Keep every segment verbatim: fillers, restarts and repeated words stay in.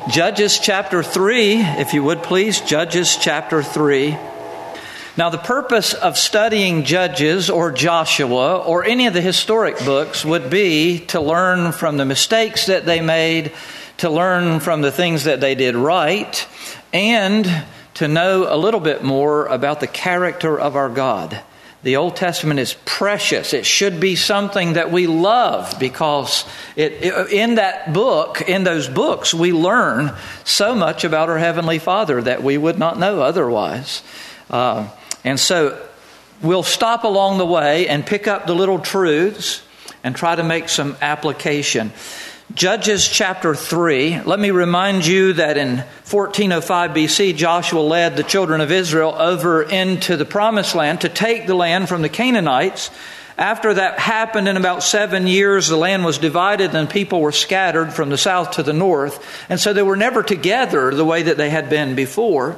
Judges chapter three, if you would please, Judges chapter three. Now, the purpose of studying Judges or Joshua or any of the historic books would be to learn from the mistakes that they made, to learn from the things that they did right, and to know a little bit more about the character of our God. The Old Testament is precious. It should be something that we love because it, it, in that book, in those books, we learn so much about our Heavenly Father that we would not know otherwise. Uh, and so we'll stop along the way and pick up the little truths and try to make some application. Judges chapter three, let me remind you that in fourteen oh five B C, Joshua led the children of Israel over into the promised land to take the land from the Canaanites. After that happened, in about seven years, the land was divided and people were scattered from the south to the north. And so they were never together the way that they had been before.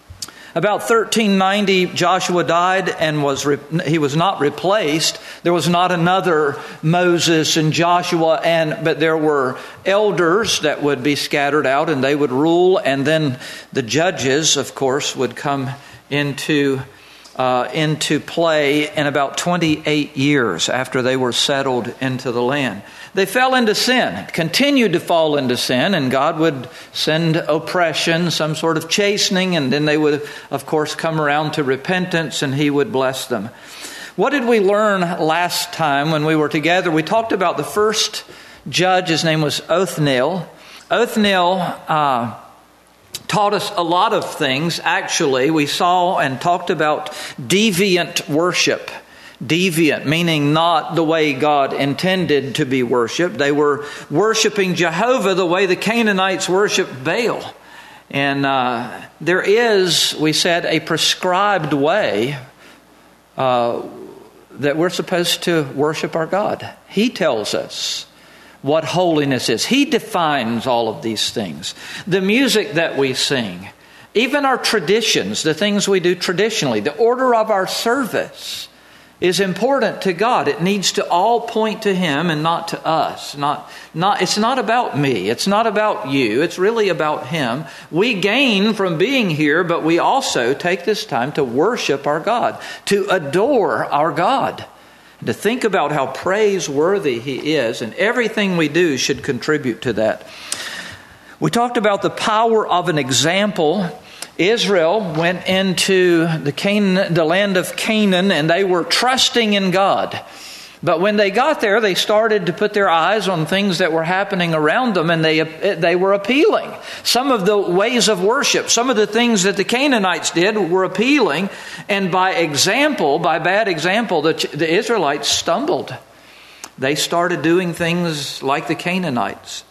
About thirteen ninety, Joshua died and was re- he was not replaced. There was not another Moses and Joshua, and but there were elders that would be scattered out and they would rule. And then the judges, of course, would come into uh, into play in about twenty-eight years after they were settled into the land. They fell into sin, continued to fall into sin, and God would send oppression, some sort of chastening, and then they would, of course, come around to repentance, and He would bless them. What did we learn last time when we were together? We talked about the first judge. His name was Othniel. Othniel uh, taught us a lot of things, actually. We saw and talked about deviant worship. Deviant, meaning not the way God intended to be worshipped. They were worshiping Jehovah the way the Canaanites worshiped Baal. And uh, there is, we said, a prescribed way uh, that we're supposed to worship our God. He tells us what holiness is. He defines all of these things. The music that we sing, even our traditions, the things we do traditionally, the order of our service is important to God. It needs to all point to Him and not to us. Not, not, it's not about me. It's not about you. It's really about Him. We gain from being here, but we also take this time to worship our God, to adore our God, to think about how praiseworthy He is, and everything we do should contribute to that. We talked about the power of an example. Israel went into the Canaan, the land of Canaan, and they were trusting in God. But when they got there, they started to put their eyes on things that were happening around them, and they they were appealing. Some of the ways of worship, some of the things that the Canaanites did were appealing, and by example, by bad example, the, the Israelites stumbled. They started doing things like the Canaanites.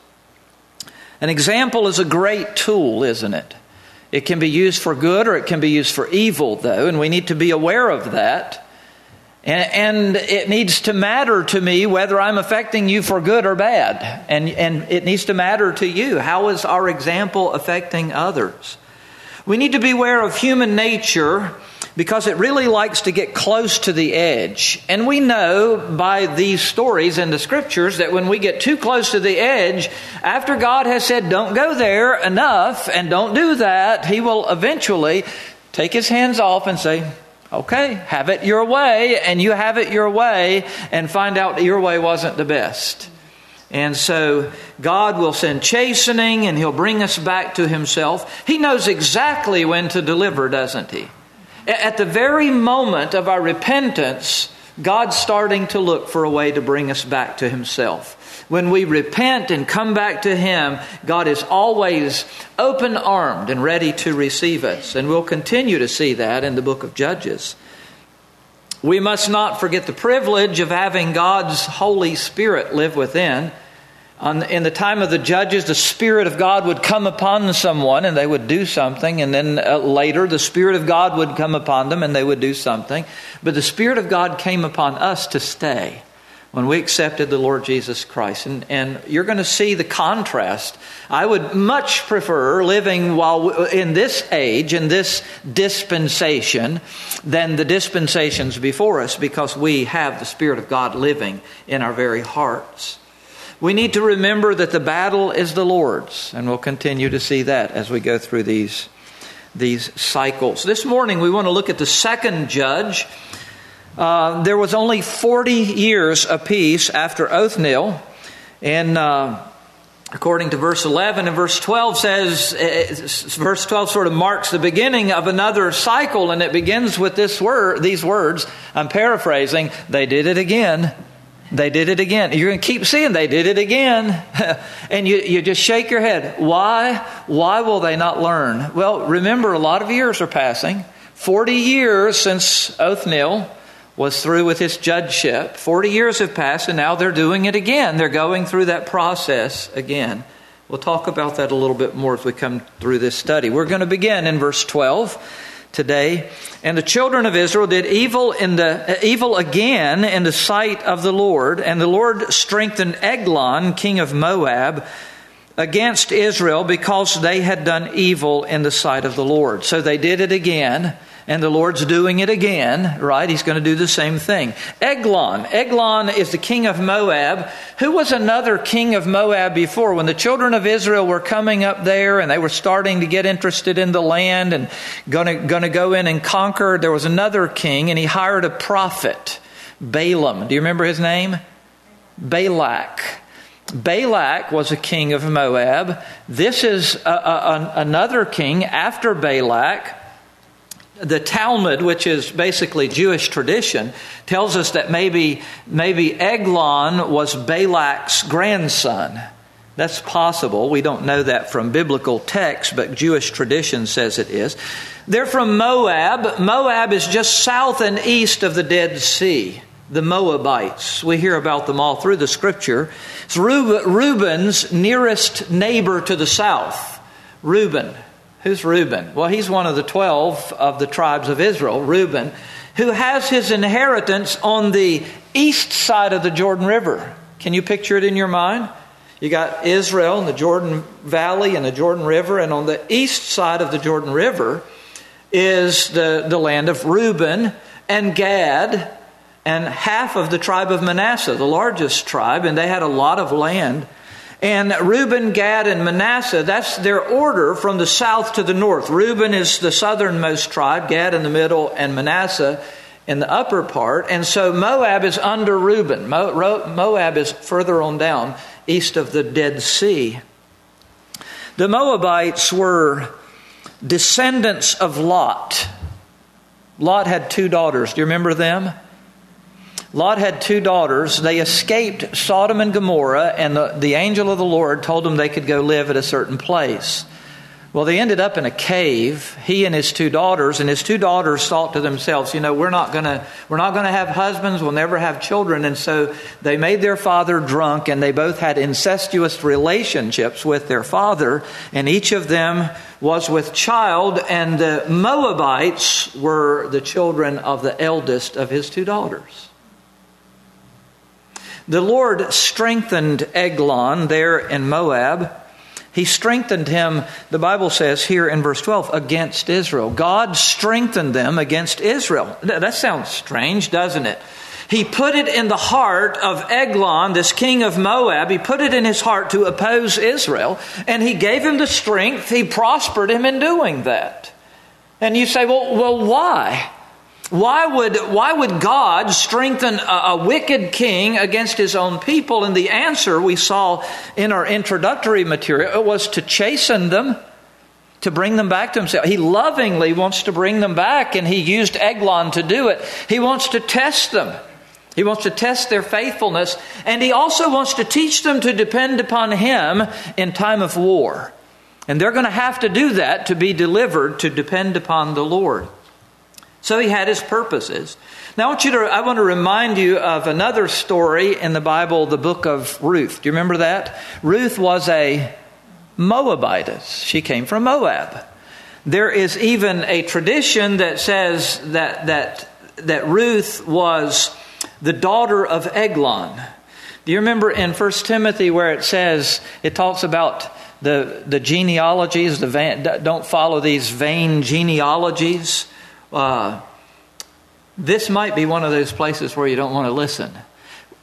An example is a great tool, isn't it? It can be used for good or it can be used for evil, though, and we need to be aware of that. And, and it needs to matter to me whether I'm affecting you for good or bad. And, and it needs to matter to you. How is our example affecting others? We need to be aware of human nature because it really likes to get close to the edge. And we know by these stories in the Scriptures that when we get too close to the edge, after God has said, don't go there enough and don't do that, He will eventually take His hands off and say, okay, have it your way, and you have it your way, and find out your way wasn't the best. And so God will send chastening and He'll bring us back to Himself. He knows exactly when to deliver, doesn't He? At the very moment of our repentance, God's starting to look for a way to bring us back to Himself. When we repent and come back to Him, God is always open-armed and ready to receive us. And we'll continue to see that in the book of Judges. We must not forget the privilege of having God's Holy Spirit live within. On, in the time of the judges, the Spirit of God would come upon someone and they would do something. And then uh, later, the Spirit of God would come upon them and they would do something. But the Spirit of God came upon us to stay when we accepted the Lord Jesus Christ. And, and you're going to see the contrast. I would much prefer living while in this age, in this dispensation, than the dispensations before us, because we have the Spirit of God living in our very hearts. We need to remember that the battle is the Lord's, and we'll continue to see that as we go through these, these cycles. This morning we want to look at the second judge. Uh, there was only forty years apiece after Othniel, and uh, according to verse eleven, and verse twelve says, uh, verse twelve sort of marks the beginning of another cycle, and it begins with this word, these words. I'm paraphrasing. They did it again. They did it again. You're going to keep seeing they did it again. And you, you just shake your head. Why? Why will they not learn? Well, remember, a lot of years are passing. Forty years since Othniel was through with his judgeship. Forty years have passed, and now they're doing it again. They're going through that process again. We'll talk about that a little bit more as we come through this study. We're going to begin in verse twelve today. And the children of Israel did evil in the uh, evil again in the sight of the Lord, and the Lord strengthened Eglon, king of Moab, against Israel because they had done evil in the sight of the Lord. So they did it again. And the Lord's doing it again, right? He's going to do the same thing. Eglon. Eglon is the king of Moab. Who was another king of Moab before? When the children of Israel were coming up there and they were starting to get interested in the land and going to, going to go in and conquer, there was another king, and he hired a prophet, Balaam. Do you remember his name? Balak. Balak was a king of Moab. This is a, a, another king after Balak. The Talmud, which is basically Jewish tradition, tells us that maybe maybe Eglon was Balak's grandson. That's possible. We don't know that from biblical text, but Jewish tradition says it is. They're from Moab. Moab is just south and east of the Dead Sea. The Moabites. We hear about them all through the Scripture. It's Reuben's nearest neighbor to the south. Reuben. Who's Reuben? Well, he's one of the twelve of the tribes of Israel, Reuben, who has his inheritance on the east side of the Jordan River. Can you picture it in your mind? You got Israel and the Jordan Valley and the Jordan River, and on the east side of the Jordan River is the, the land of Reuben and Gad and half of the tribe of Manasseh, the largest tribe, and they had a lot of land. And Reuben, Gad, and Manasseh, that's their order from the south to the north. Reuben is the southernmost tribe, Gad in the middle, and Manasseh in the upper part. And so Moab is under Reuben. Moab is further on down, east of the Dead Sea. The Moabites were descendants of Lot. Lot had two daughters. Do you remember them? Lot had two daughters. They escaped Sodom and Gomorrah, and the, the angel of the Lord told them they could go live at a certain place. Well, they ended up in a cave, he and his two daughters, and his two daughters thought to themselves, you know, we're not going to we're not going to have husbands, we'll never have children. And so they made their father drunk, and they both had incestuous relationships with their father, and each of them was with child, and the Moabites were the children of the eldest of his two daughters. The Lord strengthened Eglon there in Moab. He strengthened him, the Bible says here in verse twelve, against Israel. God strengthened them against Israel. That sounds strange, doesn't it? He put it in the heart of Eglon, this king of Moab. He put it in his heart to oppose Israel, and he gave him the strength. He prospered him in doing that. And you say, well, well, why? Why would why would God strengthen a, a wicked king against his own people? And the answer we saw in our introductory material was to chasten them, to bring them back to himself. He lovingly wants to bring them back, and he used Eglon to do it. He wants to test them. He wants to test their faithfulness, and he also wants to teach them to depend upon him in time of war. And they're going to have to do that to be delivered, to depend upon the Lord. So he had his purposes. Now I want you to, I want to remind you of another story in the Bible, the book of Ruth. Do you remember that? Ruth was a Moabitess. She came from Moab. There is even a tradition that says that that that Ruth was the daughter of Eglon. Do you remember in First Timothy where it says, it talks about the, the genealogies, the vain, don't follow these vain genealogies? Uh, this might be one of those places where you don't want to listen.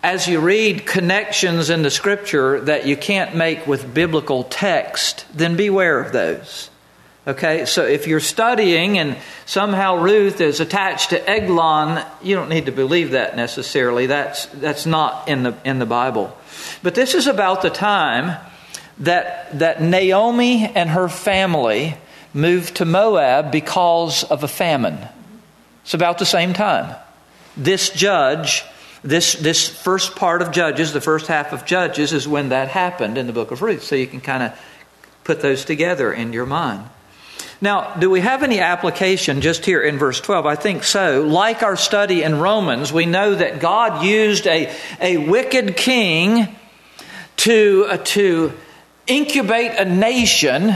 as you read connections in the Scripture that you can't make with biblical text, then beware of those. Okay, so if you're studying and somehow Ruth is attached to Eglon, you don't need to believe that necessarily. That's that's not in the in the Bible. But this is about the time that that Naomi and her family moved to Moab because of a famine. It's about the same time. This judge, this this first part of Judges, the first half of Judges, is when that happened in the book of Ruth. So you can kind of put those together in your mind. Now, do we have any application just here in verse twelve? I think so. Like our study in Romans, we know that God used a, a wicked king to, uh, to incubate a nation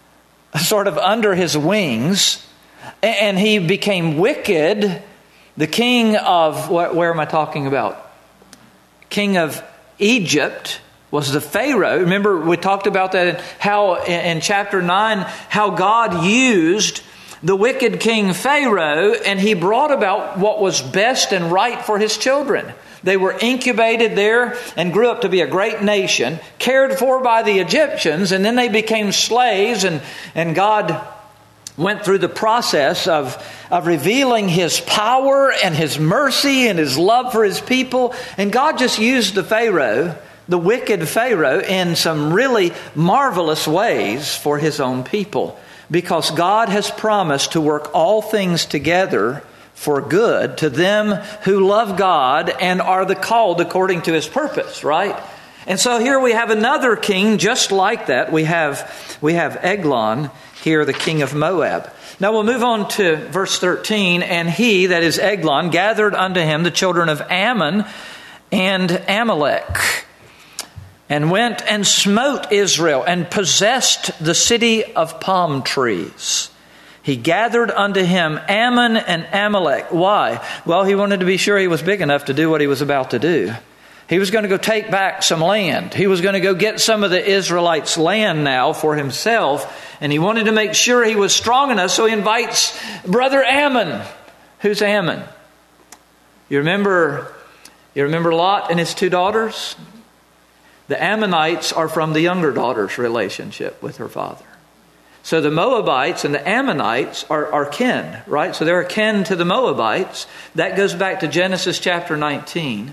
sort of under his wings, and he became wicked. The king of, where, where am I talking about? King of Egypt was the Pharaoh. Remember, we talked about that, how in chapter nine, how God used the wicked king Pharaoh, and he brought about what was best and right for his children. They were incubated there and grew up to be a great nation, cared for by the Egyptians, and then they became slaves, and, and God went through the process of, of revealing His power and His mercy and His love for His people. And God just used the Pharaoh, the wicked Pharaoh, in some really marvelous ways for His own people. Because God has promised to work all things together for good to them who love God and are the called according to His purpose, right? And so here we have another king just like that. We have, we have Eglon here, the king of Moab. Now we'll move on to verse thirteen. And he, that is Eglon, gathered unto him the children of Ammon and Amalek, and went and smote Israel, and possessed the city of palm trees. He gathered unto him Ammon and Amalek. Why? Well, he wanted to be sure he was big enough to do what he was about to do. He was going to go take back some land. He was going to go get some of the Israelites' land now for himself. And he wanted to make sure he was strong enough, so he invites brother Ammon. Who's Ammon? You remember, you remember Lot and his two daughters? The Ammonites are from the younger daughter's relationship with her father. So the Moabites and the Ammonites are, are kin, right? So they're kin to the Moabites. That goes back to Genesis chapter nineteen.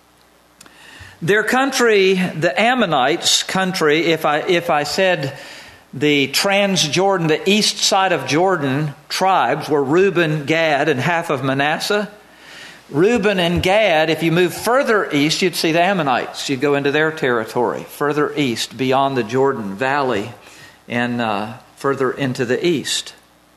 Their country, the Ammonites' country, if I if I said the Transjordan, the east side of Jordan tribes were Reuben, Gad, and half of Manasseh. Reuben and Gad, if you move further east, you'd see the Ammonites. You'd go into their territory, further east, beyond the Jordan Valley, and uh, further into the east.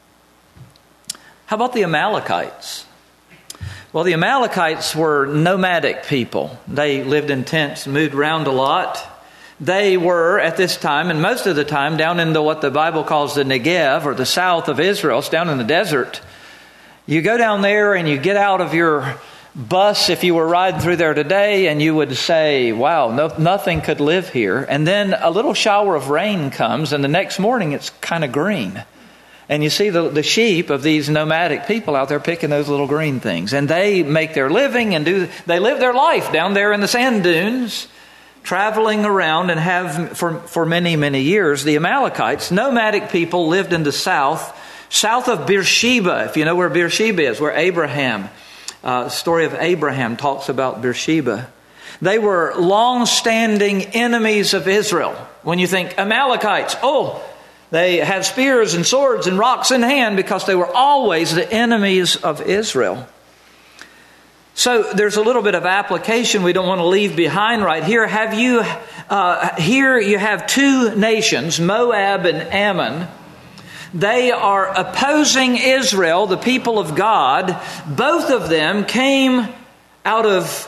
How about the Amalekites? Well, the Amalekites were nomadic people. They lived in tents, moved around a lot. They were, at this time, and most of the time, down in the, what the Bible calls the Negev, or the south of Israel. It's down in the desert. You go down there and you get out of your bus if you were riding through there today, and you would say, wow, no, nothing could live here. And then a little shower of rain comes, and the next morning it's kind of green. And you see the, the sheep of these nomadic people out there picking those little green things. And they make their living and do they live their life down there in the sand dunes, traveling around, and have for, for many, many years. The Amalekites, nomadic people, lived in the south, south of Beersheba, if you know where Beersheba is, where Abraham, uh, the story of Abraham talks about Beersheba. They were long-standing enemies of Israel. When you think Amalekites, oh, they had spears and swords and rocks in hand, because they were always the enemies of Israel. So there's a little bit of application we don't want to leave behind right here. Have you uh, here you have two nations, Moab and Ammon. They are opposing Israel, the people of God. Both of them came out of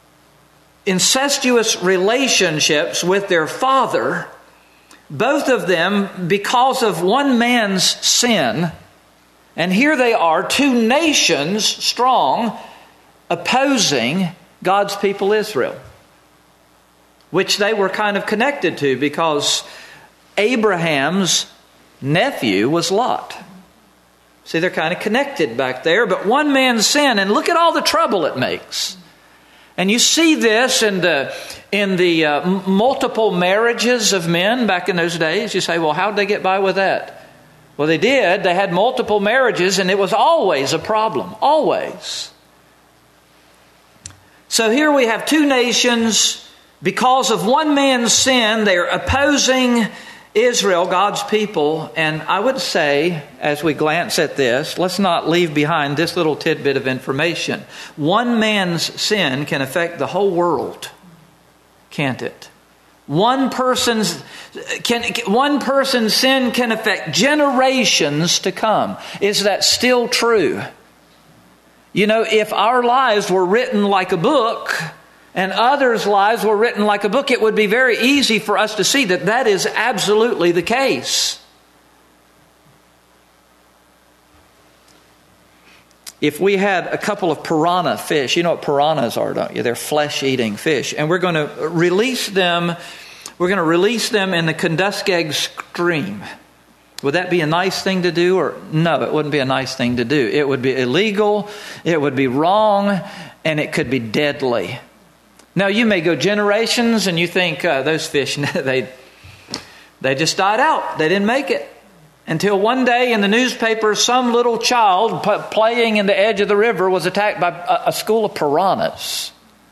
incestuous relationships with their father. Both of them because of one man's sin. And here they are, two nations strong, opposing God's people Israel, which they were kind of connected to, because Abraham's nephew was Lot. See, they're kind of connected back there, but one man's sin, and look at all the trouble it makes. And you see this in the, in the uh, multiple marriages of men back in those days. You say, well, how did they get by with that? Well, they did. They had multiple marriages, and it was always a problem. Always. So here we have two nations. Because of one man's sin, they're opposing Israel, God's people. And I would say, as we glance at this, let's not leave behind this little tidbit of information. One man's sin can affect the whole world, can't it? One person's can one person's sin can affect generations to come. Is that still true? You know, if our lives were written like a book, and others' lives were written like a book, it would be very easy for us to see that that is absolutely the case. If we had a couple of piranha fish, you know what piranhas are, don't you? They're flesh-eating fish. And we're going to release them, we're going to release them in the Kenduskeag stream. Would that be a nice thing to do? Or no, it wouldn't be a nice thing to do. It would be illegal, it would be wrong, and it could be deadly. Now, you may go generations and you think uh, those fish, they, they just died out. They didn't make it. Until one day in the newspaper, some little child p- playing in the edge of the river was attacked by a, a school of piranhas.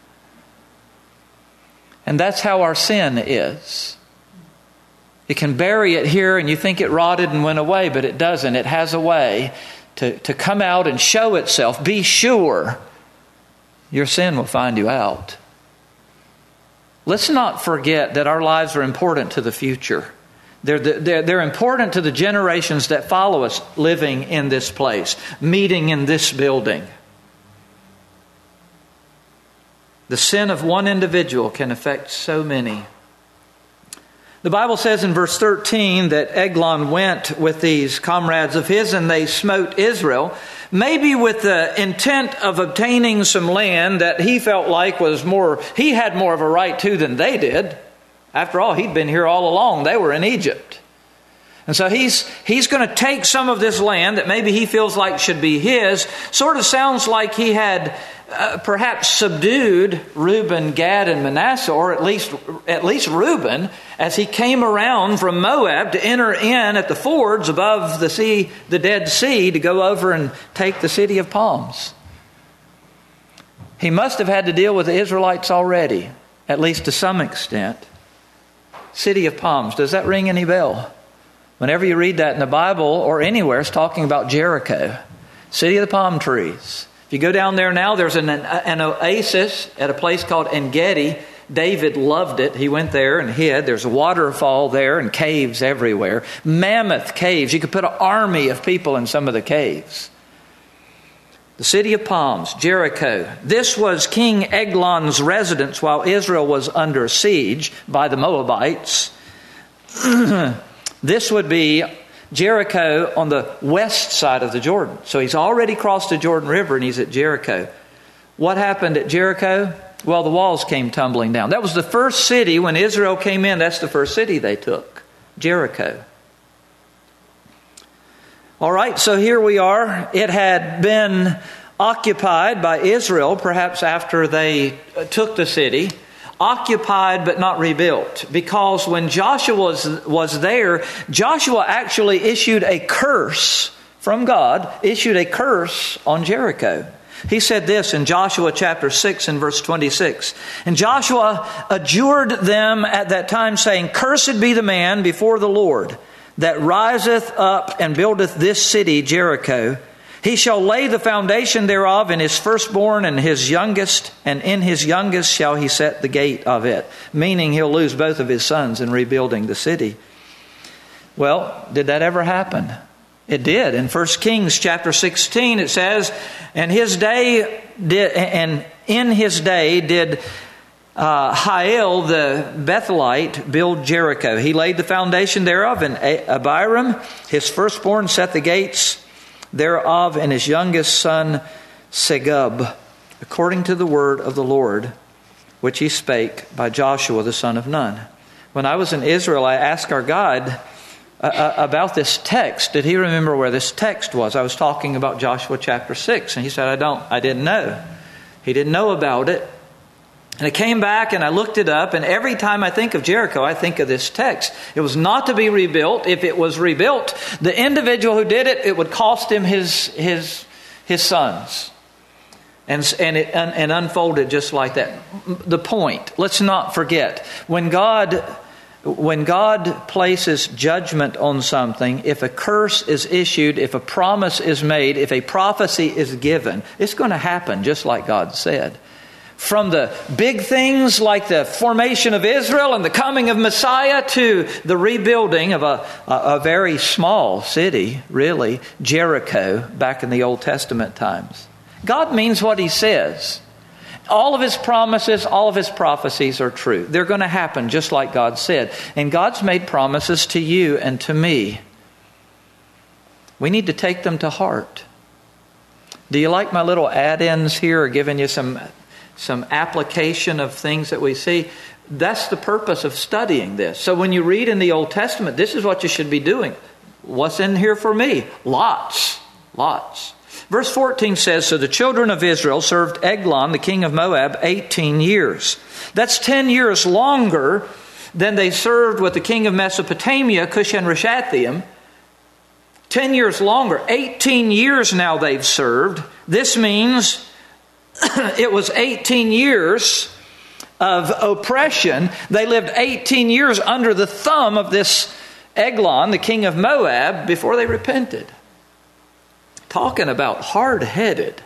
And that's how our sin is. It can bury it here and you think it rotted and went away, but it doesn't. It has a way to, to come out and show itself. Be sure your sin will find you out. Let's not forget that our lives are important to the future. They're, they're, they're important to the generations that follow us living in this place, meeting in this building. The sin of one individual can affect so many. The Bible says in verse thirteen that Eglon went with these comrades of his and they smote Israel, maybe with the intent of obtaining some land that he felt like was more, he had more of a right to than they did. After all, he'd been here all along. They were in Egypt. And so he's he's going to take some of this land that maybe he feels like should be his. Sort of sounds like he had uh, perhaps subdued Reuben, Gad, and Manasseh, or at least at least Reuben, as he came around from Moab to enter in at the fords above the sea, the Dead Sea, to go over and take the city of palms. He must have had to deal with the Israelites already, at least to some extent. City of palms, does that ring any bell? Whenever you read that in the Bible or anywhere, it's talking about Jericho, city of the palm trees. If you go down there now, there's an, an oasis at a place called En-Gedi. David loved it. He went there and hid. There's a waterfall there and caves everywhere. Mammoth caves. You could put an army of people in some of the caves. The city of palms, Jericho. This was King Eglon's residence while Israel was under siege by the Moabites. This would be Jericho on the west side of the Jordan. So he's already crossed the Jordan River and he's at Jericho. What happened at Jericho? Well, the walls came tumbling down. That was the first city when Israel came in. That's the first city they took, Jericho. All right, so here we are. It had been occupied by Israel, perhaps after they took the city. Occupied but not rebuilt. Because when Joshua was, was there, Joshua actually issued a curse from God, issued a curse on Jericho. He said this in Joshua chapter six and verse twenty-six. And Joshua adjured them at that time, saying, Cursed be the man before the Lord that riseth up and buildeth this city Jericho. He shall lay the foundation thereof in his firstborn and his youngest, and in his youngest shall he set the gate of it. Meaning he'll lose both of his sons in rebuilding the city. Well, did that ever happen? It did. In First Kings chapter sixteen it says, And his day did, and in his day did uh, Hiel the Bethelite build Jericho. He laid the foundation thereof, and Abiram, his firstborn, set the gates thereof, and his youngest son Segub, according to the word of the Lord, which he spake by Joshua the son of Nun. When I was in Israel, I asked our God uh, about this text. Did he remember where this text was? I was talking about Joshua chapter six, and he said, I don't, I didn't know. He didn't know about it. And I came back and I looked it up, and every time I think of Jericho, I think of this text. It was not to be rebuilt. If it was rebuilt, the individual who did it, it would cost him his his his sons. And, and it and, and unfolded just like that. The point, let's not forget, when God when God places judgment on something, if a curse is issued, if a promise is made, if a prophecy is given, it's going to happen just like God said. From the big things like the formation of Israel and the coming of Messiah to the rebuilding of a, a, a very small city, really, Jericho, back in the Old Testament times. God means what He says. All of His promises, all of His prophecies are true. They're going to happen just like God said. And God's made promises to you and to me. We need to take them to heart. Do you like my little add-ins here, giving you some... some application of things that we see? That's the purpose of studying this. So when you read in the Old Testament, this is what you should be doing. What's in here for me? Lots. Lots. Verse fourteen says, so the children of Israel served Eglon, the king of Moab, eighteen years. That's ten years longer than they served with the king of Mesopotamia, Cushan-Rishathaim. Ten years longer. eighteen years now they've served. This means it was eighteen years of oppression. They lived eighteen years under the thumb of this Eglon, the king of Moab, before they repented. Talking about hard-headed.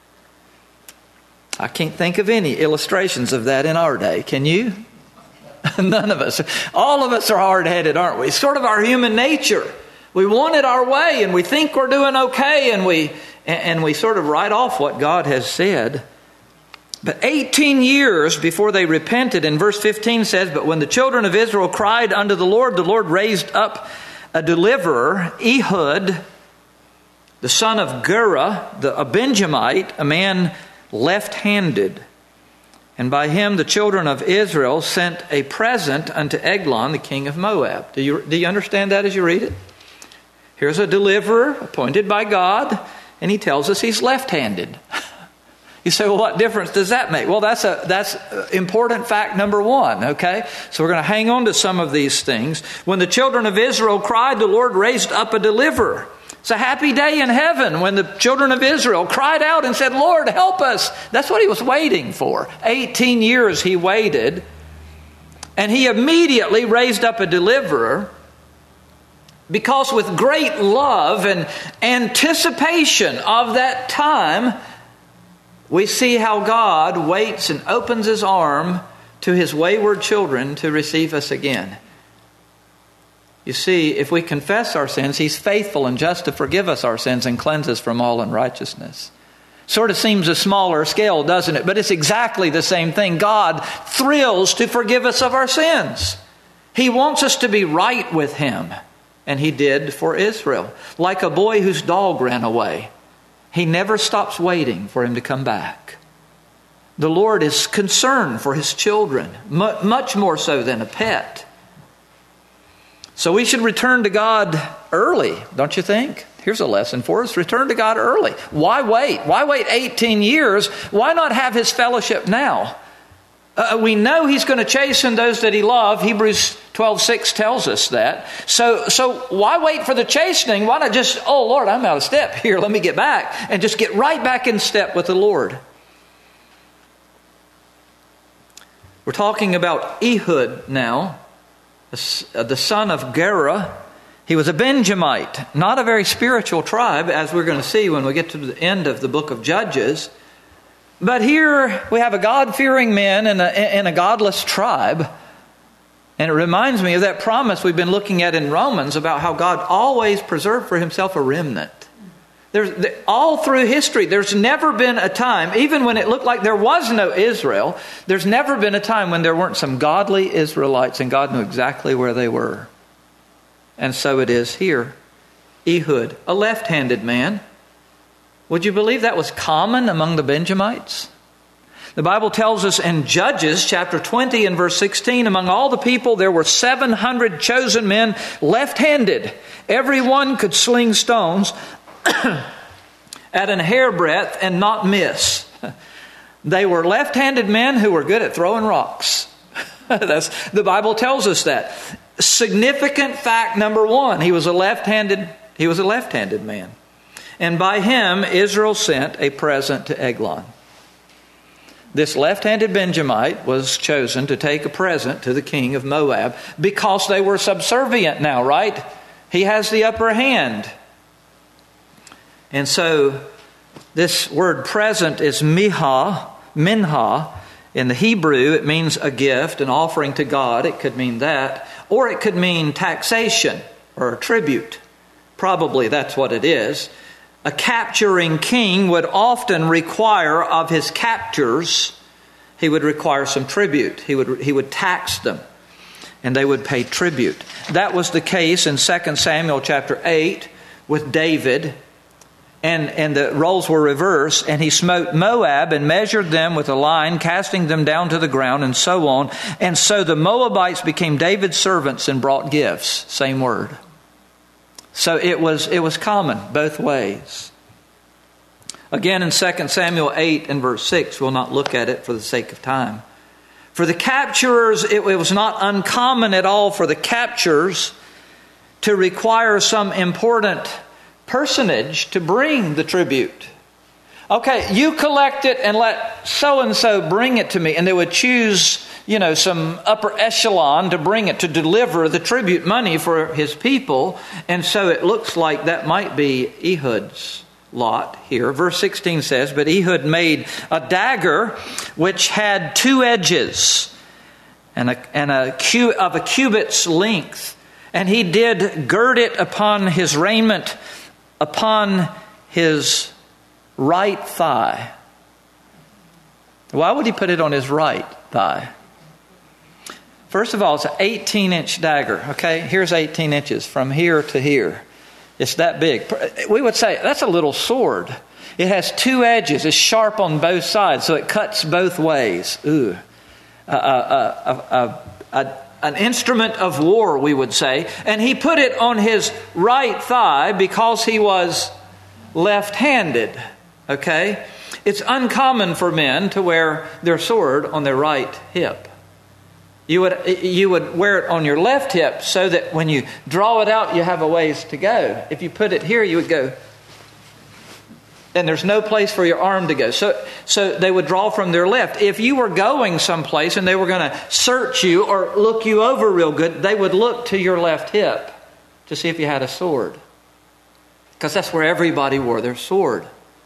I can't think of any illustrations of that in our day. Can you? None of us. All of us are hard-headed, aren't we? It's sort of our human nature. We want it our way, and we think we're doing okay, and we and we sort of write off what God has said. But eighteen years before they repented, and verse fifteen says, but when the children of Israel cried unto the Lord, the Lord raised up a deliverer, Ehud, the son of Gera, the, a Benjamite, a man left-handed. And by him the children of Israel sent a present unto Eglon, the king of Moab. Do you, do you understand that as you read it? Here's a deliverer appointed by God, and he tells us he's left-handed. You say, well, what difference does that make? Well, that's a that's important fact number one, okay? So we're going to hang on to some of these things. When the children of Israel cried, the Lord raised up a deliverer. It's a happy day in heaven when the children of Israel cried out and said, Lord, help us. That's what he was waiting for. eighteen years he waited, and he immediately raised up a deliverer. Because with great love and anticipation of that time, we see how God waits and opens His arm to His wayward children to receive us again. You see, if we confess our sins, He's faithful and just to forgive us our sins and cleanse us from all unrighteousness. Sort of seems a smaller scale, doesn't it? But it's exactly the same thing. God thrills to forgive us of our sins. He wants us to be right with Him. And He did for Israel. Like a boy whose dog ran away. He never stops waiting for him to come back. The Lord is concerned for His children, much more so than a pet. So we should return to God early, don't you think? Here's a lesson for us. Return to God early. Why wait? Why wait eighteen years? Why not have His fellowship now? Uh, we know He's going to chasten those that He loves. Hebrews twelve six tells us that. So, so why wait for the chastening? Why not just, oh Lord, I'm out of step here. Let me get back and just get right back in step with the Lord. We're talking about Ehud now, the son of Gera. He was a Benjamite, not a very spiritual tribe, as we're going to see when we get to the end of the book of Judges. But here we have a God-fearing man in a, in a godless tribe. And it reminds me of that promise we've been looking at in Romans about how God always preserved for Himself a remnant. There's, all through history, there's never been a time, even when it looked like there was no Israel, there's never been a time when there weren't some godly Israelites and God knew exactly where they were. And so it is here. Ehud, a left-handed man. Would you believe that was common among the Benjamites? The Bible tells us in Judges chapter twenty and verse sixteen, among all the people there were seven hundred chosen men left-handed. Every one could sling stones at an hairbreadth and not miss. They were left-handed men who were good at throwing rocks. That's, the Bible tells us that. Significant fact number one, he was a left-handed, he was a left-handed man. And by him, Israel sent a present to Eglon. This left-handed Benjamite was chosen to take a present to the king of Moab because they were subservient now, right? He has the upper hand. And so this word present is miha, minha. In the Hebrew, it means a gift, an offering to God. It could mean that. Or it could mean taxation or a tribute. Probably that's what it is. A capturing king would often require of his captors, he would require some tribute. He would, he would tax them, and they would pay tribute. That was the case in Second Samuel chapter eight with David. And, and the roles were reversed, and he smote Moab and measured them with a line, casting them down to the ground, and so on. And so the Moabites became David's servants and brought gifts. Same word. So it was it was common both ways. Again in Second Samuel eight and verse six, we'll not look at it for the sake of time. For the capturers, it, it was not uncommon at all for the captures to require some important personage to bring the tribute. Okay, you collect it and let so-and-so bring it to me. And they would choose, you know, some upper echelon to bring it, to deliver the tribute money for his people. And so it looks like that might be Ehud's lot here. Verse sixteen says, but Ehud made a dagger which had two edges and a, and a cu- of a cubit's length. And he did gird it upon his raiment, upon his right thigh. Why would he put it on his right thigh? First of all, it's an eighteen inch dagger. Okay, here's eighteen inches from here to here. It's that big. We would say that's a little sword. It has two edges. It's sharp on both sides, so it cuts both ways. Ooh, a, a, a, a, an instrument of war, we would say. And he put it on his right thigh because he was left-handed. Okay? It's uncommon for men to wear their sword on their right hip. You would you would wear it on your left hip so that when you draw it out, you have a ways to go. If you put it here, you would go, and there's no place for your arm to go. So, so they would draw from their left. If you were going someplace and they were going to search you or look you over real good, they would look to your left hip to see if you had a sword. Because that's where everybody wore their sword.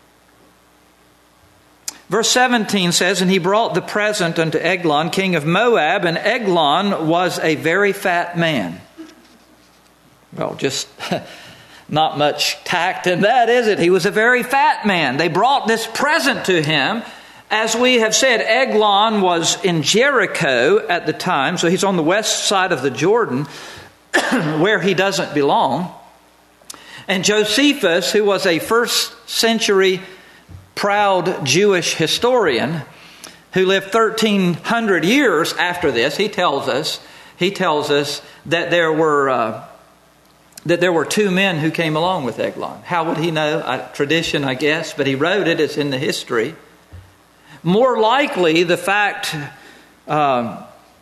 Verse seventeen says, and he brought the present unto Eglon, king of Moab, and Eglon was a very fat man. Well, just not much tact in that, is it? He was a very fat man. They brought this present to him. As we have said, Eglon was in Jericho at the time, so he's on the west side of the Jordan, where he doesn't belong. And Josephus, who was a first century proud Jewish historian who lived thirteen hundred years after this, he tells us, he tells us that there were uh, that there were two men who came along with Eglon. How would he know? Uh, tradition, I guess, but he wrote it. It's in the history. More likely, the fact, um,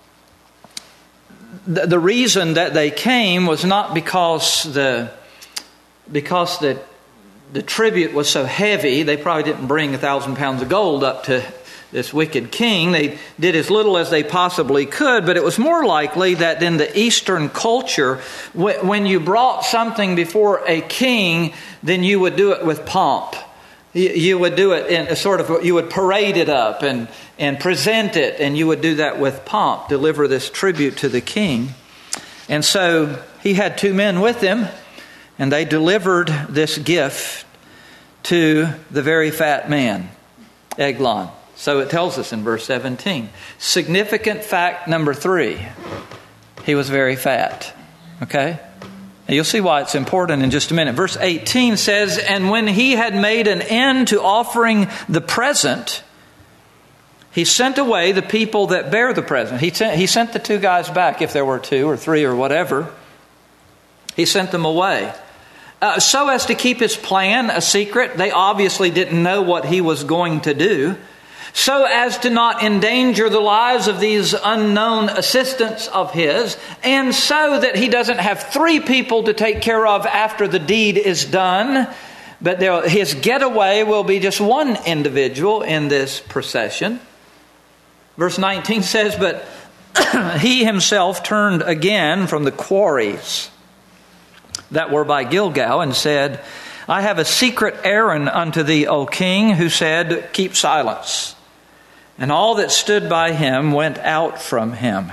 the, the reason that they came was not because the because the the tribute was so heavy. They probably didn't bring a thousand pounds of gold up to this wicked king. They did as little as they possibly could, but it was more likely that in the Eastern culture, when you brought something before a king, then you would do it with pomp. You would do it in a sort of, you would parade it up and, and present it, and you would do that with pomp, deliver this tribute to the king. And so he had two men with him, and they delivered this gift to the very fat man, Eglon. So it tells us in verse seventeen. Significant fact number three. He was very fat. Okay? Now you'll see why it's important in just a minute. Verse eighteen says, and when he had made an end to offering the present, he sent away the people that bear the present. He sent, he sent the two guys back, if there were two or three or whatever. He sent them away. Uh, so as to keep his plan a secret. They obviously didn't know what he was going to do. so as to not endanger the lives of these unknown assistants of his, and so that he doesn't have three people to take care of after the deed is done, but there, his getaway will be just one individual in this procession. Verse nineteen says, but he himself turned again from the quarries that were by Gilgal and said, I have a secret errand unto thee, O king, who said, keep silence. And all that stood by him went out from him.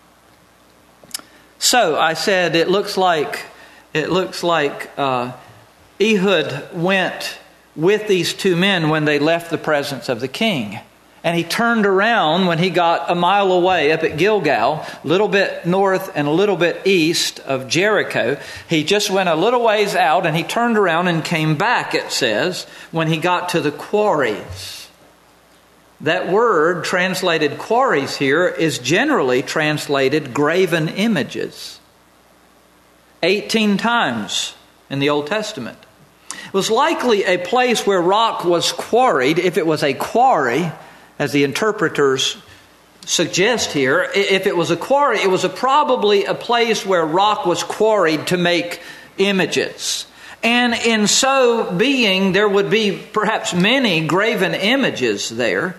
So I said, it looks like it looks like uh, Ehud went with these two men when they left the presence of the king. And he turned around when he got a mile away up at Gilgal, a little bit north and a little bit east of Jericho. He just went a little ways out and he turned around and came back, it says, when he got to the quarries. That word translated quarries here is generally translated graven images. eighteen times in the Old Testament. It was likely a place where rock was quarried. If it was a quarry, as the interpreters suggest here, if it was a quarry, it was a, probably a place where rock was quarried to make images. And in so being, there would be perhaps many graven images there.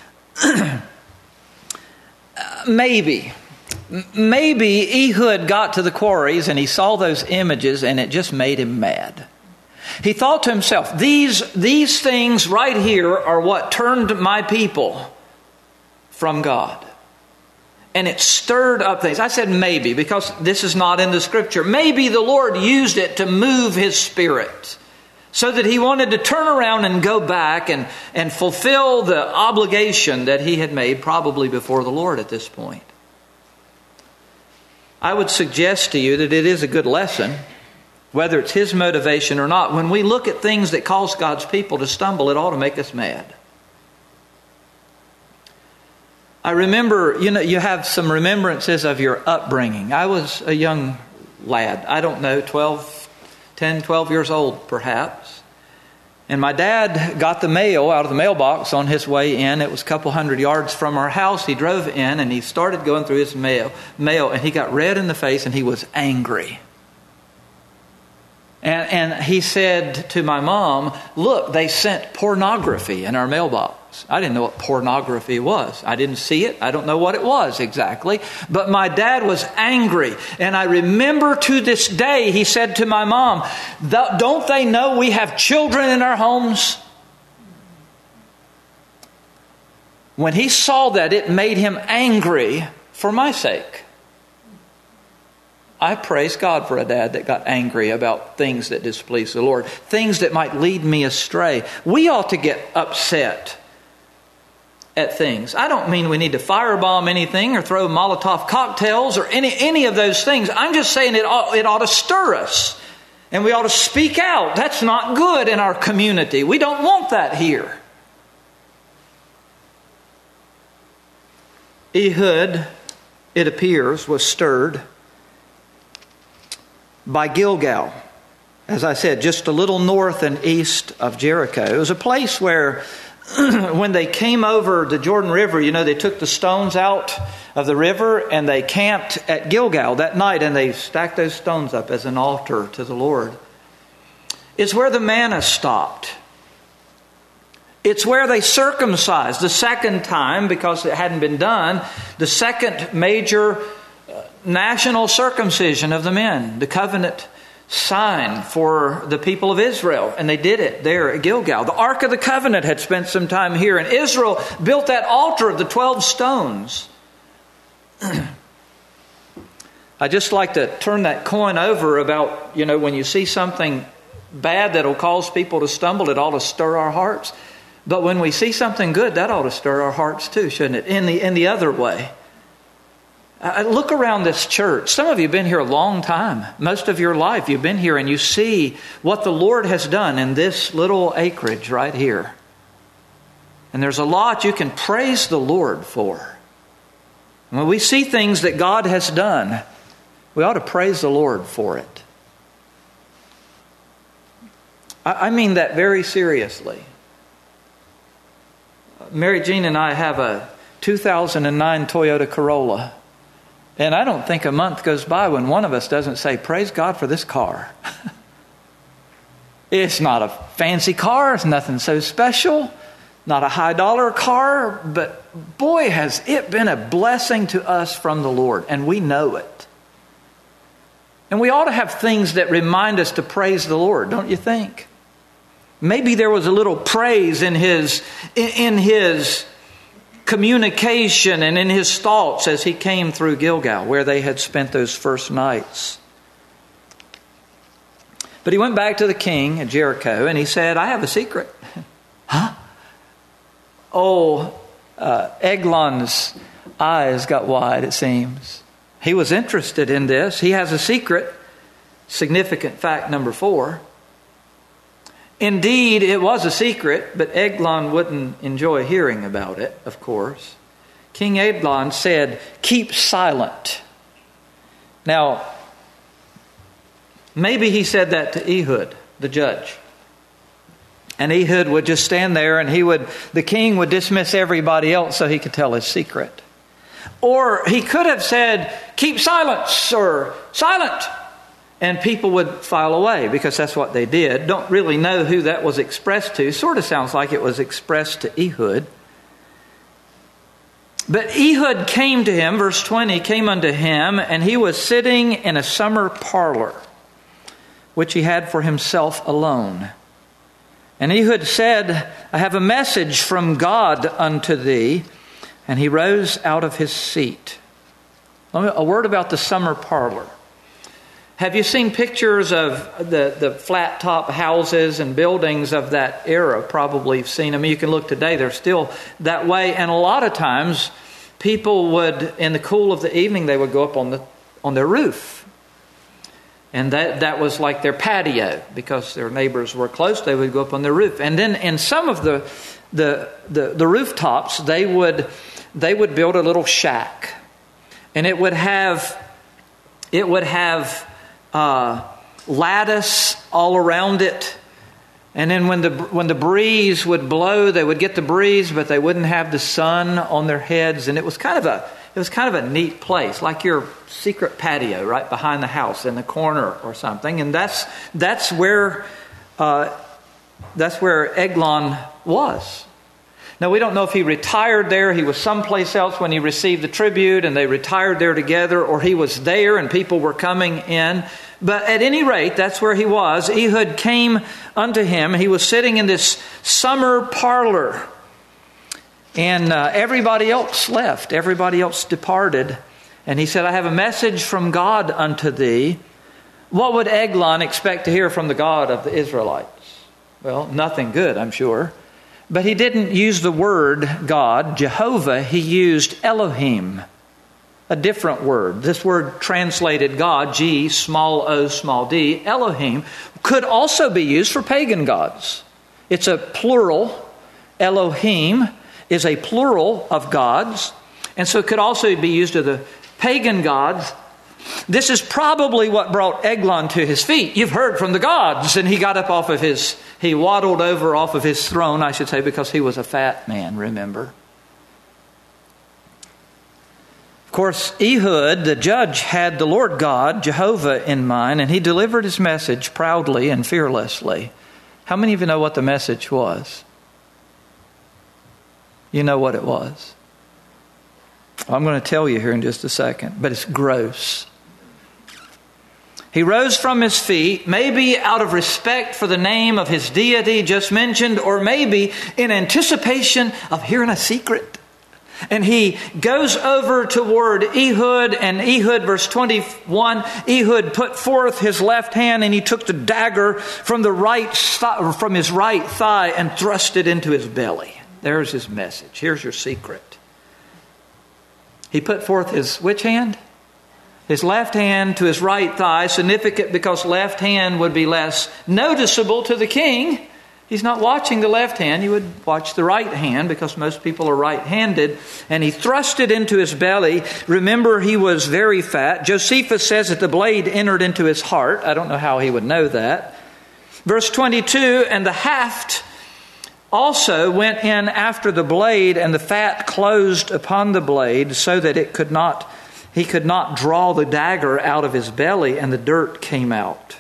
Maybe. Maybe Ehud got to the quarries and he saw those images and it just made him mad. He thought to himself, these, these things right here are what turned my people from God. And it stirred up things. I said maybe, because this is not in the scripture. Maybe the Lord used it to move his spirit, so that he wanted to turn around and go back and, and fulfill the obligation that he had made, probably before the Lord at this point. I would suggest to you that it is a good lesson, whether it's his motivation or not. When we look at things that cause God's people to stumble, it ought to make us mad. I remember, you know, you have some remembrances of your upbringing. I was a young lad, I don't know, twelve, ten, twelve years old perhaps. And my dad got the mail out of the mailbox on his way in. It was a couple hundred yards from our house. He drove in and he started going through his mail, mail and he got red in the face and he was angry. And, and he said to my mom, look, they sent pornography in our mailbox. I didn't know what pornography was. I didn't see it. I don't know what it was exactly. But my dad was angry. And I remember to this day, he said to my mom, don't they know we have children in our homes? When he saw that, it made him angry for my sake. I praise God for a dad that got angry about things that displease the Lord, things that might lead me astray. We ought to get upset at things. I don't mean we need to firebomb anything or throw Molotov cocktails or any any of those things. I'm just saying it ought, it ought to stir us. And we ought to speak out. That's not good in our community. We don't want that here. Ehud, it appears, was stirred by Gilgal. As I said, just a little north and east of Jericho. It was a place where when they came over the Jordan River, you know, they took the stones out of the river and they camped at Gilgal that night and they stacked those stones up as an altar to the Lord. It's where the manna stopped. It's where they circumcised the second time, because it hadn't been done, the second major national circumcision of the men, the covenant sign for the people of Israel. And they did it there at Gilgal. The Ark of the Covenant had spent some time here, and Israel built that altar of the twelve stones. I just like to turn that coin over about, you know, when you see something bad that'll cause people to stumble, it ought to stir our hearts. But when we see something good, that ought to stir our hearts too, shouldn't it? In the in the other way. I look around this church. Some of you have been here a long time. Most of your life you've been here, and you see what the Lord has done in this little acreage right here. And there's a lot you can praise the Lord for. When we see things that God has done, we ought to praise the Lord for it. I mean that very seriously. Mary Jean and I have a two thousand nine Toyota Corolla. And I don't think a month goes by when one of us doesn't say, praise God for this car. It's not a fancy car. It's nothing so special. Not a high dollar car. But boy, has it been a blessing to us from the Lord. And we know it. And we ought to have things that remind us to praise the Lord, don't you think? Maybe there was a little praise in his, in his communication and in his thoughts as he came through Gilgal, where they had spent those first nights. But he went back to the king at Jericho and he said, I have a secret. Huh? Oh, uh, Eglon's eyes got wide, it seems. He was interested in this. He has a secret. Significant fact number four. Indeed, it was a secret, but Eglon wouldn't enjoy hearing about it, of course. King Eglon said, keep silent. Now, maybe he said that to Ehud, the judge. And Ehud would just stand there and he would, the king would dismiss everybody else so he could tell his secret. Or he could have said, keep silence or silent. And people would file away because that's what they did. Don't really know who that was expressed to. Sort of sounds like it was expressed to Ehud. But Ehud came to him, verse twenty, came unto him, and he was sitting in a summer parlor, which he had for himself alone. And Ehud said, I have a message from God unto thee. And he rose out of his seat. A word about the summer parlor. Have you seen pictures of the, the flat top houses and buildings of that era? Probably you've seen them. You can look today, they're still that way. And a lot of times people would, in the cool of the evening, they would go up on the on their roof. And that, that was like their patio because their neighbors were close. They would go up on their roof. And then in some of the the the, the rooftops, they would they would build a little shack. And it would have it would have Uh, lattice all around it, and then when the when the breeze would blow, they would get the breeze, but they wouldn't have the sun on their heads. And it was kind of a it was kind of a neat place, like your secret patio right behind the house in the corner or something. And that's that's where uh, that's where Eglon was. Now, we don't know if he retired there. He was someplace else when he received the tribute and they retired there together, or he was there and people were coming in. But at any rate, that's where he was. Ehud came unto him. He was sitting in this summer parlor. And uh, everybody else left. Everybody else departed. And he said, I have a message from God unto thee. What would Eglon expect to hear from the God of the Israelites? Well, nothing good, I'm sure. But he didn't use the word God, Jehovah. He used Elohim, a different word. This word translated God, G, small o, small d, Elohim, could also be used for pagan gods. It's a plural. Elohim is a plural of gods. And so it could also be used of the pagan gods. This is probably what brought Eglon to his feet. You've heard from the gods. And he got up off of his, he waddled over off of his throne, I should say, because he was a fat man, remember. Of course, Ehud, the judge, had the Lord God, Jehovah, in mind, and he delivered his message proudly and fearlessly. How many of you know what the message was? You know what it was. I'm going to tell you here in just a second, but it's gross. He rose from his feet, maybe out of respect for the name of his deity just mentioned, or maybe in anticipation of hearing a secret. And he goes over toward Ehud, and Ehud, verse twenty-one, Ehud put forth his left hand and he took the dagger from the right th- from his right thigh and thrust it into his belly. There's his message. Here's your secret. He put forth his which hand? His left hand to his right thigh, significant because left hand would be less noticeable to the king. He's not watching the left hand. You would watch the right hand because most people are right-handed. And he thrust it into his belly. Remember, he was very fat. Josephus says that the blade entered into his heart. I don't know how he would know that. Verse twenty-two, and the haft also went in after the blade, and the fat closed upon the blade, so that it could not, he could not draw the dagger out of his belly, and the dirt came out.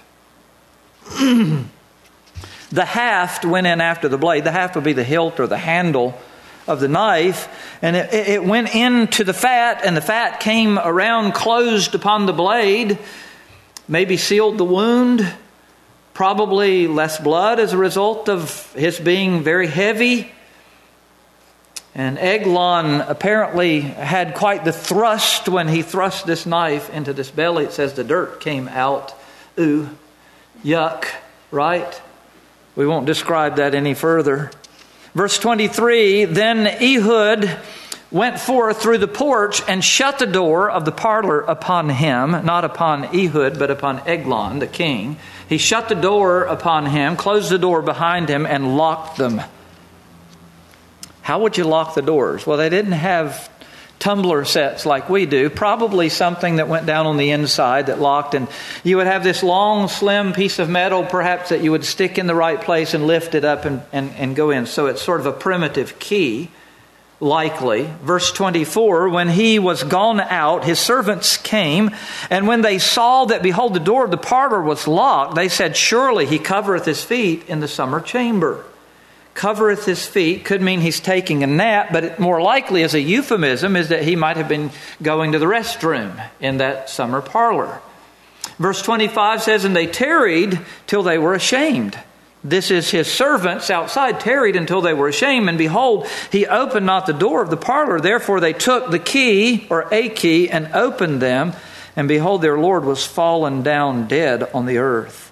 The haft went in after the blade. The haft would be the hilt or the handle of the knife, and it, it went into the fat, and the fat came around, closed upon the blade, maybe sealed the wound. Probably less blood as a result of his being very heavy. And Eglon apparently had quite the thrust when he thrust this knife into this belly. It says the dirt came out. Ooh, yuck, right? We won't describe that any further. Verse twenty-three, then Ehud went forth through the porch and shut the door of the parlor upon him, not upon Ehud, but upon Eglon, the king. He shut the door upon him, closed the door behind him, and locked them. How would you lock the doors? Well, they didn't have tumbler sets like we do. Probably something that went down on the inside that locked. And you would have this long, slim piece of metal, perhaps, that you would stick in the right place and lift it up and, and, and go in. So it's sort of a primitive key. Likely. Verse twenty-four, when he was gone out, his servants came, and when they saw that, behold, the door of the parlor was locked, they said, surely he covereth his feet in the summer chamber. Covereth his feet could mean he's taking a nap, but it more likely as a euphemism is that he might have been going to the restroom in that summer parlor. Verse twenty-five says, and they tarried till they were ashamed. This is his servants outside tarried until they were ashamed. And behold, he opened not the door of the parlor. Therefore they took the key or a key and opened them. And behold, their Lord was fallen down dead on the earth.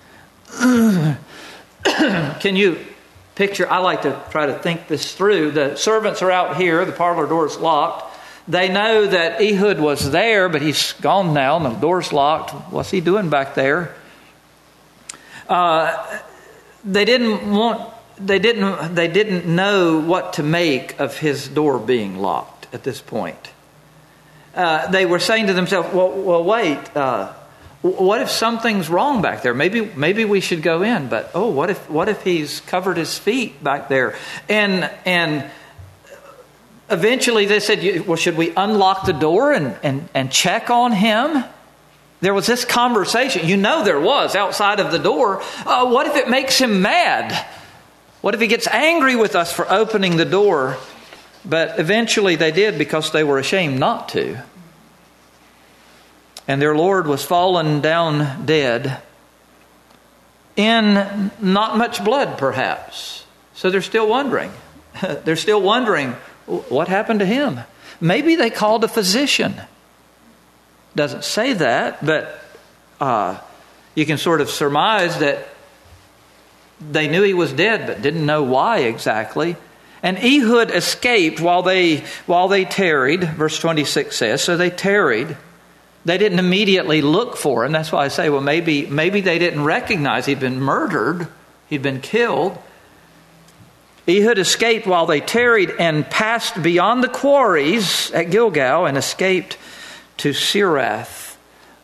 Can you picture? I like to try to think this through. The servants are out here. The parlor door is locked. They know that Ehud was there, but he's gone now and the door's locked. What's he doing back there? Uh... They didn't want. They didn't. They didn't know what to make of his door being locked at this point. Uh, they were saying to themselves, "Well, well, wait. Uh, what if something's wrong back there? Maybe, maybe we should go in. But oh, what if, what if he's covered his feet back there?" And and eventually they said, "Well, should we unlock the door and and, and check on him?" There was this conversation. You know there was outside of the door. Uh, what if it makes him mad? What if he gets angry with us for opening the door? But eventually they did because they were ashamed not to. And their Lord was fallen down dead in not much blood perhaps. So they're still wondering. They're still wondering what happened to him. Maybe they called a physician. Doesn't say that, but uh, you can sort of surmise that they knew he was dead, but didn't know why exactly. And Ehud escaped while they while they tarried. Verse twenty-six says, so they tarried. They didn't immediately look for him. That's why I say, well, maybe maybe they didn't recognize he'd been murdered, he'd been killed. Ehud escaped while they tarried and passed beyond the quarries at Gilgal and escaped to Sirath.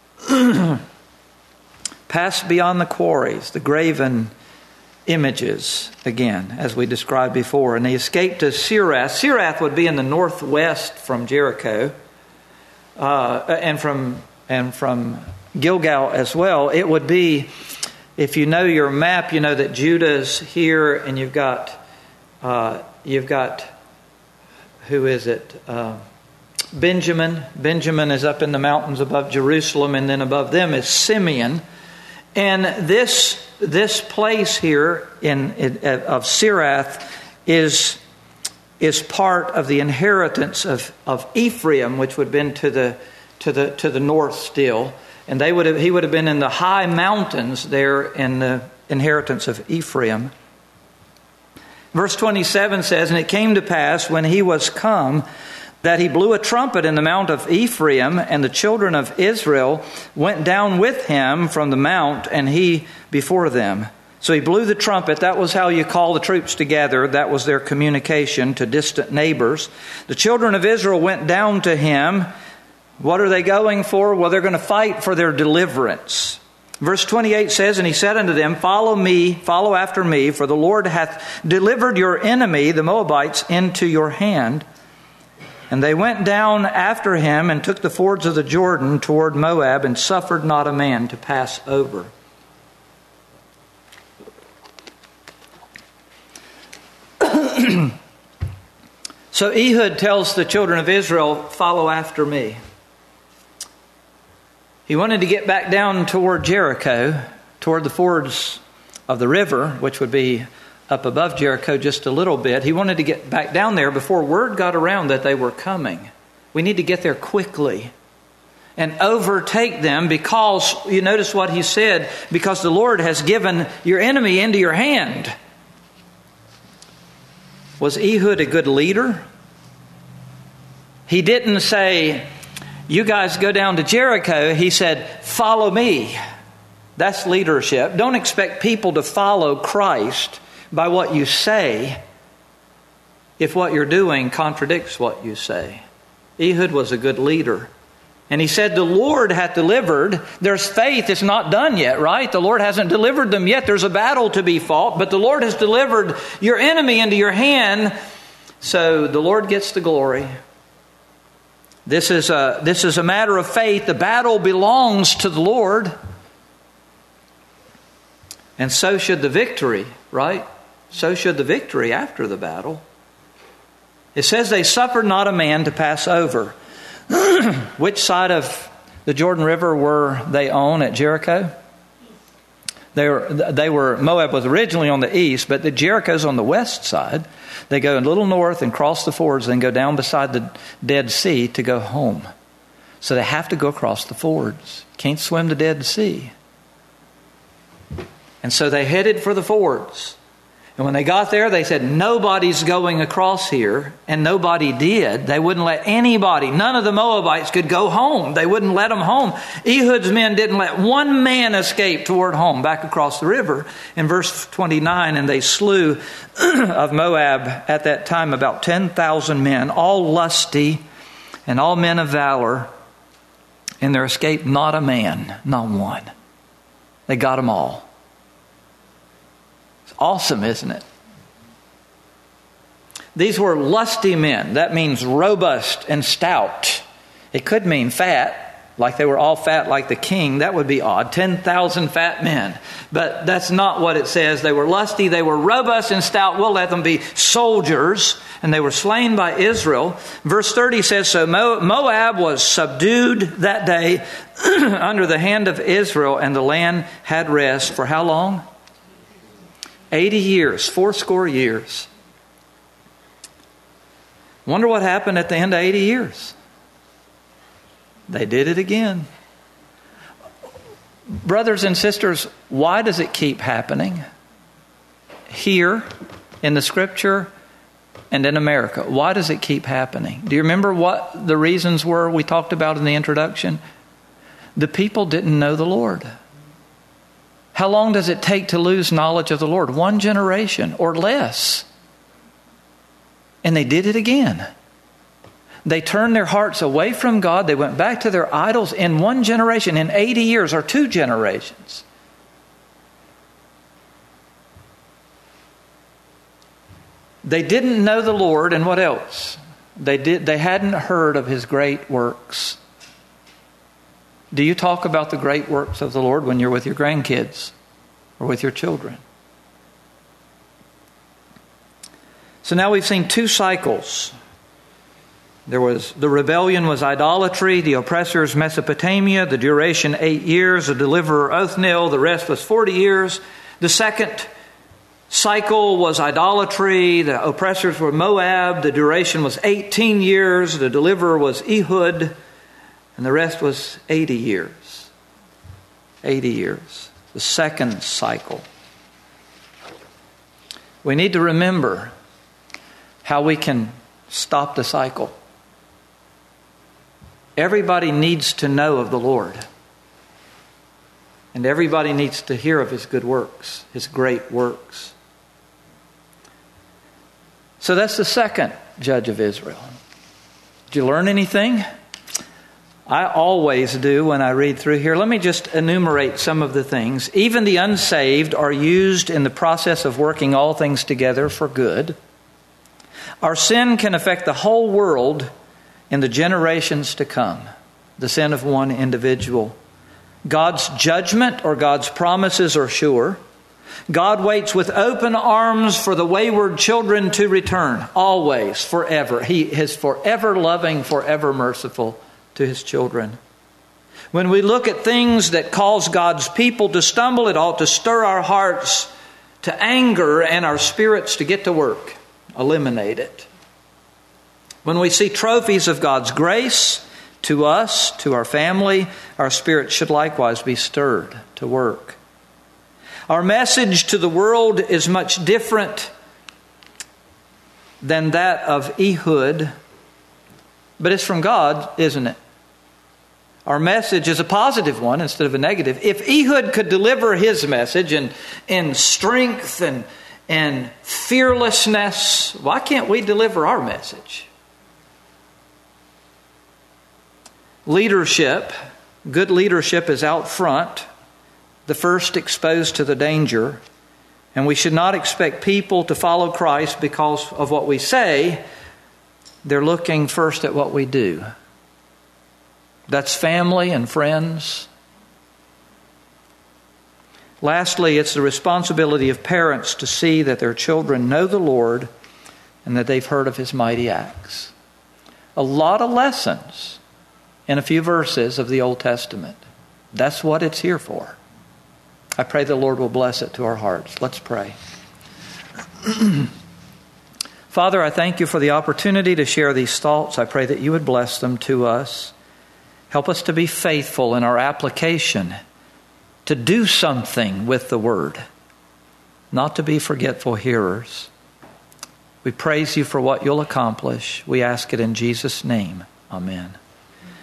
Passed beyond the quarries, the graven images, again, as we described before. And they escaped to Sirath. Sirath would be in the northwest from Jericho, uh, and from and from Gilgal as well. It would be, if you know your map, you know that Judah's here, and you've got uh, you've got who is it? Uh, Benjamin. Benjamin is up in the mountains above Jerusalem, and then above them is Simeon. And this this place here in, in of Sirath is is part of the inheritance of, of Ephraim, which would have been to the to the to the north still, and they would have he would have been in the high mountains there in the inheritance of Ephraim. Verse twenty-seven says, and it came to pass when he was come, that he blew a trumpet in the mount of Ephraim, and the children of Israel went down with him from the mount, and he before them. So he blew the trumpet. That was how you call the troops together. That was their communication to distant neighbors. The children of Israel went down to him. What are they going for? Well, they're going to fight for their deliverance. Verse twenty-eight says, And he said unto them, Follow me, follow after me, for the Lord hath delivered your enemy, the Moabites, into your hand. And they went down after him and took the fords of the Jordan toward Moab, and suffered not a man to pass over. So Ehud tells the children of Israel, follow after me. He wanted to get back down toward Jericho, toward the fords of the river, which would be up above Jericho just a little bit. He wanted to get back down there before word got around that they were coming. We need to get there quickly and overtake them, because, you notice what he said, because the Lord has given your enemy into your hand. Was Ehud a good leader? He didn't say, you guys go down to Jericho. He said, follow me. That's leadership. Don't expect people to follow Christ by what you say if what you're doing contradicts what you say. Ehud was a good leader. And he said, the Lord hath delivered. There's faith. It's not done yet, right? The Lord hasn't delivered them yet. There's a battle to be fought, but the Lord has delivered your enemy into your hand. So the Lord gets the glory. This is a, this is a matter of faith. The battle belongs to the Lord. And so should the victory, right? So should the victory after the battle. It says they suffered not a man to pass over. Which side of the Jordan River were they on at Jericho? They were, they were, Moab was originally on the east, but the Jericho's on the west side. They go a little north and cross the fords, then go down beside the Dead Sea to go home. So they have to go across the fords. Can't swim the Dead Sea. And so they headed for the fords. And when they got there, they said, nobody's going across here. And nobody did. They wouldn't let anybody, none of the Moabites could go home. They wouldn't let them home. Ehud's men didn't let one man escape toward home, back across the river. In verse twenty-nine, and they slew of Moab at that time about ten thousand men, all lusty and all men of valor. And there escaped not a man, not one. They got them all. Awesome, isn't it? These were lusty men. That means robust and stout. It could mean fat, like they were all fat like the king. That would be odd. ten thousand fat men. But that's not what it says. They were lusty. They were robust and stout. We'll let them be soldiers. And they were slain by Israel. Verse thirty says, so Moab was subdued that day under the hand of Israel, and the land had rest for how long? Eighty years, fourscore years. Wonder what happened at the end of eighty years. They did it again. Brothers and sisters, why does it keep happening? Here, in the Scripture, and in America. Why does it keep happening? Do you remember what the reasons were we talked about in the introduction? The people didn't know the Lord. How long does it take to lose knowledge of the Lord? One generation or less. And they did it again. They turned their hearts away from God. They went back to their idols in one generation, in eighty years or two generations. They didn't know the Lord, and what else? They did. They hadn't heard of His great works. Do you talk about the great works of the Lord when you're with your grandkids or with your children? So now we've seen two cycles. There was the rebellion was idolatry, the oppressors Mesopotamia, the duration eight years, the deliverer Othniel, the rest was forty years. The second cycle was idolatry, the oppressors were Moab, the duration was eighteen years, the deliverer was Ehud, and the rest was eighty years. eighty years. The second cycle. We need to remember how we can stop the cycle. Everybody needs to know of the Lord. And everybody needs to hear of His good works, His great works. So that's the second judge of Israel. Did you learn anything? I always do when I read through here. Let me just enumerate some of the things. Even the unsaved are used in the process of working all things together for good. Our sin can affect the whole world in the generations to come. The sin of one individual. God's judgment or God's promises are sure. God waits with open arms for the wayward children to return. Always, forever. He is forever loving, forever merciful to His children. When we look at things that cause God's people to stumble, it ought to stir our hearts to anger and our spirits to get to work. Eliminate it. When we see trophies of God's grace to us, to our family, our spirits should likewise be stirred to work. Our message to the world is much different than that of Ehud, but it's from God, isn't it? Our message is a positive one instead of a negative. If Ehud could deliver his message in, in strength and, and fearlessness, why can't we deliver our message? Leadership, good leadership is out front, the first exposed to the danger. And we should not expect people to follow Christ because of what we say. They're looking first at what we do. That's family and friends. Lastly, it's the responsibility of parents to see that their children know the Lord and that they've heard of His mighty acts. A lot of lessons in a few verses of the Old Testament. That's what it's here for. I pray the Lord will bless it to our hearts. Let's pray. Father, I thank You for the opportunity to share these thoughts. I pray that You would bless them to us. Help us to be faithful in our application, to do something with the Word, not to be forgetful hearers. We praise You for what You'll accomplish. We ask it in Jesus' name. Amen.